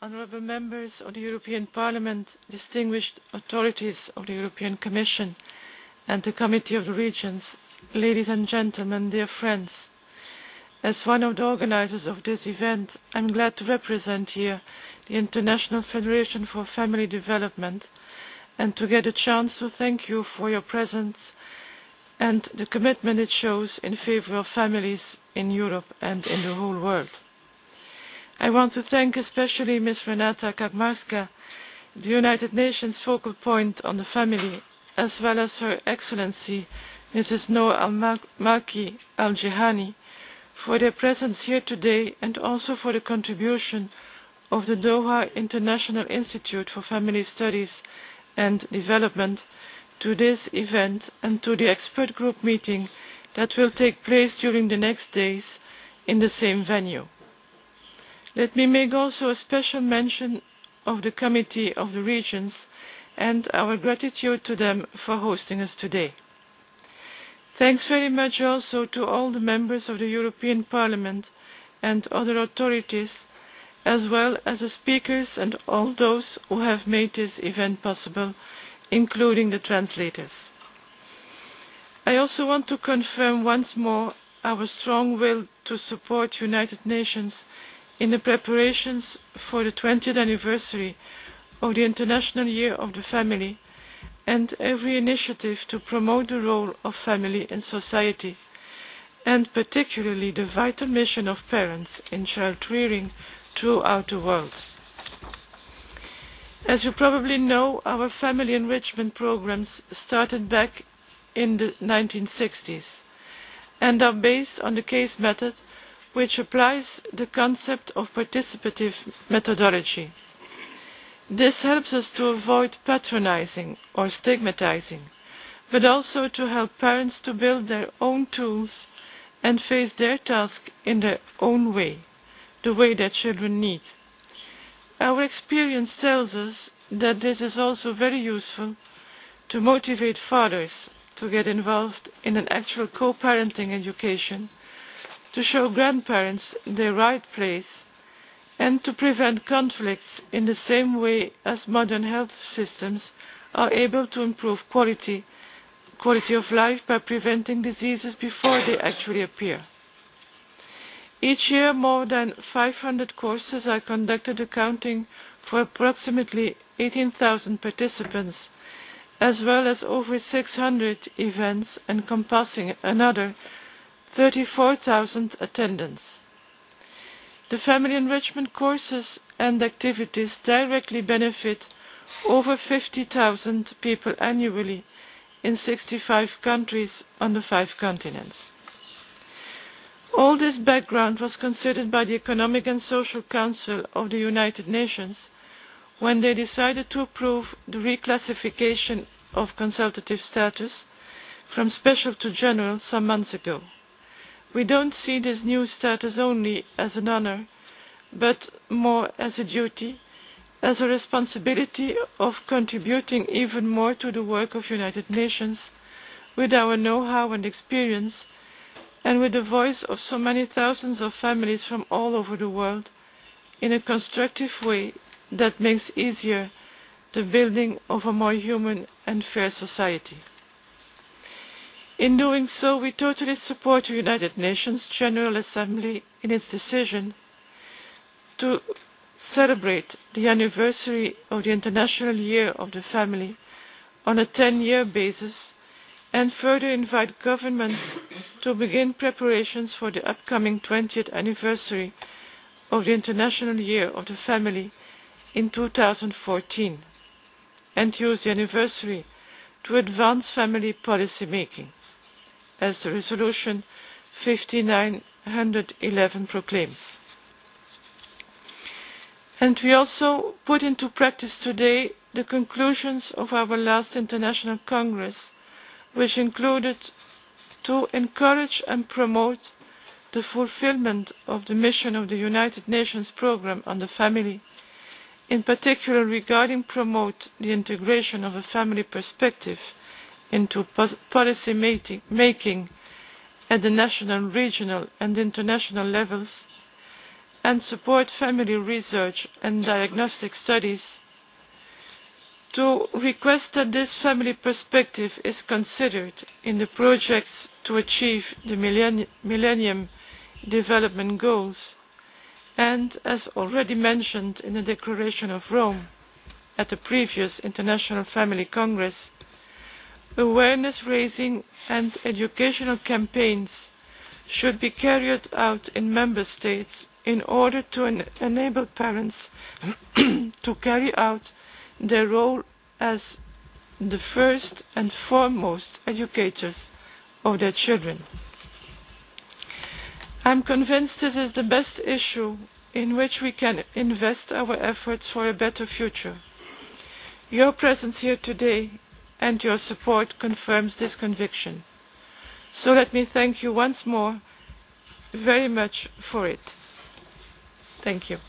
honourable members of the European Parliament, distinguished authorities of the European Commission and the Committee of the Regions, ladies and gentlemen, dear friends. As one of the organisers of this event, I am glad to represent here the International Federation for Family Development and to get a chance to thank you for your presence and the commitment it shows in favour of families in Europe and in the whole world. I want to thank especially Ms. Renata Kaczmarska, the United Nations focal point on the family, as well as Her Excellency Mrs. Noor Al-Malki Al-Jihani, for their presence here today and also for the contribution of the Doha International Institute for Family Studies and Development to this event and to the expert group meeting that will take place during the next days in the same venue. Let me make also a special mention of the Committee of the Regions and our gratitude to them for hosting us today. Thanks very much also to all the members of the European Parliament and other authorities, as well as the speakers and all those who have made this event possible, including the translators. I also want to confirm once more our strong will to support the United Nations in the preparations for the 20th anniversary of the International Year of the Family and every initiative to promote the role of family in society, and particularly the vital mission of parents in child rearing throughout the world. As you probably know, our family enrichment programs started back in the 1960s and are based on the case method, which applies the concept of participative methodology. This helps us to avoid patronizing or stigmatizing, but also to help parents to build their own tools and face their task in their own way, the way their children need. Our experience tells us that this is also very useful to motivate fathers to get involved in an actual co-parenting education, to show grandparents their right place, and to prevent conflicts in the same way as modern health systems are able to improve quality of life by preventing diseases before they actually appear. Each year, more than 500 courses are conducted, accounting for approximately 18,000 participants, as well as over 600 events encompassing another 34,000 attendants. The family enrichment courses and activities directly benefit over 50,000 people annually in 65 countries on the 5 continents. All this background was considered by the Economic and Social Council of the United Nations when they decided to approve the reclassification of consultative status from special to general some months ago. We don't see this new status only as an honour, but more as a duty, as a responsibility of contributing even more to the work of the United Nations with our know-how and experience, and with the voice of so many thousands of families from all over the world in a constructive way that makes easier the building of a more human and fair society. In doing so, we totally support the United Nations General Assembly in its decision to celebrate the anniversary of the International Year of the Family on a 10-year basis, and further invite governments to begin preparations for the upcoming 20th anniversary of the International Year of the Family in 2014, and use the anniversary to advance family policy making, as the resolution 5911 proclaims. And we also put into practice today the conclusions of our last International Congress, which included to encourage and promote the fulfilment of the mission of the United Nations Programme on the Family, in particular regarding promote the integration of a family perspective into policy making at the national, regional and international levels, and support family research and diagnostic studies, to request that this family perspective is considered in the projects to achieve the Millennium Development Goals, and, as already mentioned in the Declaration of Rome at the previous International Family Congress, awareness raising and educational campaigns should be carried out in Member States in order to enable parents to carry out their role as the first and foremost educators of their children. I am convinced this is the best issue in which we can invest our efforts for a better future. Your presence here today and your support confirms this conviction. So let me thank you once more very much for it. Thank you.